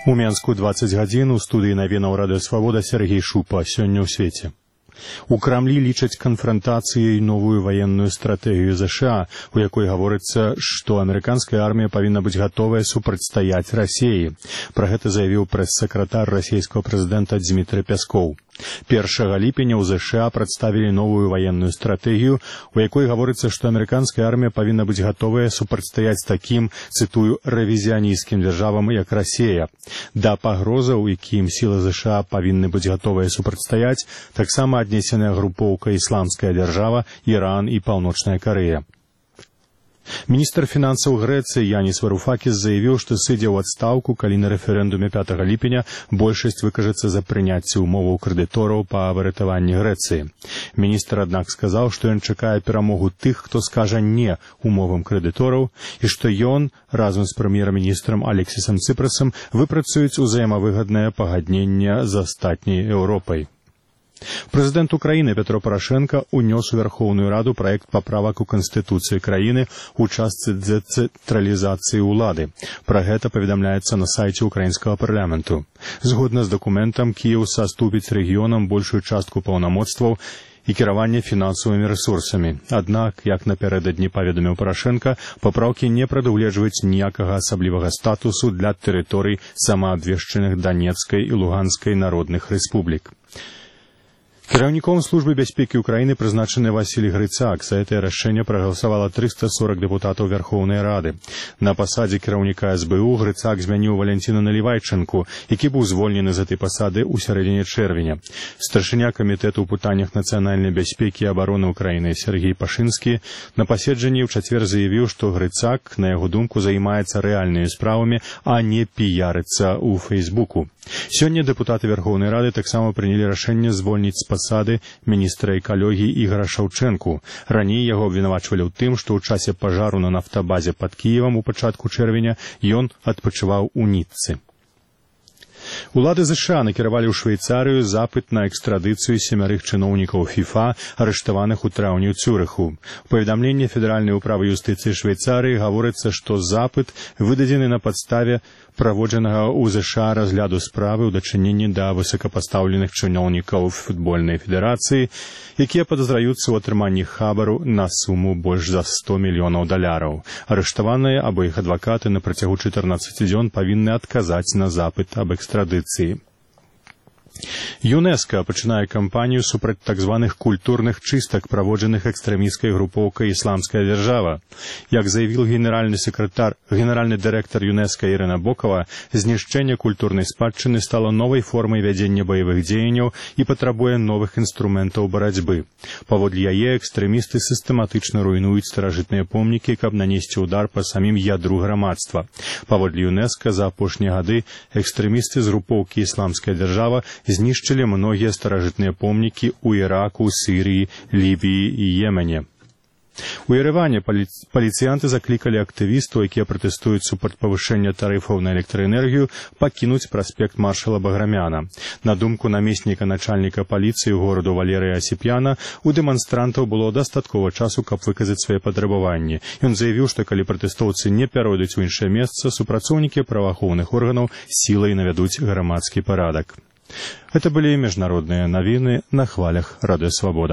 У Менску 20 гадзін, у студыі навінаў Радыё Свабода Сергей Шупа. Сёння ў свеце. У Крамлі лічаць канфрантацыяй новую ваенную стратэгію ЗША, у якой гаворыцца, што амерыканская армія павінна быць гатовая супрацьстаяць Расіі. Пра гэта заявіў прэс-сакратар расійскага прэзідэнта Дмітрый Пяскоў. 1 ліпеня ў ЗША прадставілі новую ваенную стратэгію, у якой гаворыцца, што амерыканская армія павінна быць гатовая супрацьстаяць такім, цытую, рэвізіянісцкім дзяржавам, як Расія. Да пагрозаў, якім сілы ЗША павінны быць гатовыя супрацьстаяць, таксама аднесеная групоўка «Ісламская дзяржава», Іран і Паўночная Карэя. Міністр фінансаў Грэцыі Яніс Варуфакіс заявіў, што сыдзе ў адстаўку, калі на рэферэндуме 5 ліпеня большасць выкажацца за прыняцце ўмоваў крэдытораў па выратаванні Грэцыі. Міністр, аднак, сказаў, што ён чакае перамогу тых, хто скажа «не» умовам крэдытораў, і што ён, разам з прэм'ер-міністрам Алексісам Цыпрасам, выпрацуюць узаемавыгаднае пагадненне з астатняй Еўропай. Прэзідэнт Украіны Петро Парашенко унёс у Верхоўную Раду праект паправак у Канстытуцыі краіны ў частцы дэцэнтралізацыі ўлады. Пра гэта паведамляецца на сайце украінскага парламенту. Згодна з дакументам, Кіеў саступіць рэгіёнам большую частку паўнамоцтваў і кіравання фінансавымі рэсурсамі. Аднак, як напярэдадні паведаміў Парашенко, папраўкі не прадугледжваюць ніякага асаблівага статусу для тэрыторый самаабвешчаных Данецкай і Луганскай народных рэспублік. Кіраўніком службы бяспекі ўкраіны прызначаны Васіль Грыцак. За гэтае рашэнне прагаласавала 340 дэпутатаў Верхоўнай Рады. На пасадзе кіраўніка СБУ Грыцак змяніў Валянціна Налівайчанку, які быў звольнены з гэтай пасады ў сярэдзіне чэрвеня. Старшыня камітэту ў пытаннях нацыянальнай бяспекі і абароны ўкраіны Сергей Пашынскі на паседжанні ў чацвер заявіў, што Грыцак, на яго думку, займаецца рэальнымі справамі, а не піярыцца ў Фейсбуку. Сёння дэпутаты Верхоўнай Рады таксама прынялі рашэнне звольніць з пасады міністра экалогіі Ігара Шаўчэнку. Раней яго абвінавачвалі ў тым, што ў часе пажару на нафтабазе пад Кіевам у пачатку чэрвеня ён адпачываў у Ніццы. Улады ЗША накіравалі ў Швейцарыю запыт на экстрадыцыю 7 чыноўнікаў ФІФА, арыштаваных у траўні ў Цюрыху. У паведамленні Федэральнай управы юстыцыі Швейцарыі гаворыцца, што запыт выдадзены на падставе праводжанага ў ЗША разгляду справы ў дачыненні да высокапастаўленых чыноўнікаў футбольнай федэрацыі, якія падазраюцца ў атрыманні хабару на суму больш за $100 мільёнаў. Арыштаваныя або іх адвакаты на працягу 14 дзён павінны адказаць на запыт аб экстрадыцыі. ЮНЕСКО пачынае кампанію супраць так званых культурных чыстак, праводжаных экстрэмісцкай групоўкай «Ісламская дзяржава». Як заявіў генеральны дырэктар ЮНЕСКО Ірына Бокава, знішчэнне культурнай спадчыны стала новай формай вядзення баявых дзеянняў і патрабуе новых інструментаў барацьбы. Паводле яе, экстрэмісты сістэматычна руйнуюць старажытныя помнікі, каб нанесці ўдар па самім ядру грамадства. Паводле ЮНЕСКО за апошнія гады экстрэмісты з групоўкі «Ісламская дзяржава» знішчылі многія старажытныя помнікі ў Іраку, Сірыі, Лібіі і Йемене. У Ерэване паліцыянты заклікалі актывістаў, якія пратэстуюць супраць павышэння тарыфаў на электраэнергію, пакінуць праспект маршала Баграмяна. На думку намесніка начальніка паліцыі гораду Валерыя Асіпяна, у дэманстрантаў было дастаткова часу, каб выказаць свае патрабаванні. Ён заявіў, што калі пратэстоўцы не пяройдуць у іншае месца, супрацоўнікі праваахоўных органаў сілай навядуць грамадскі парадак. Это были международные новины на хвалях Радио Свобода.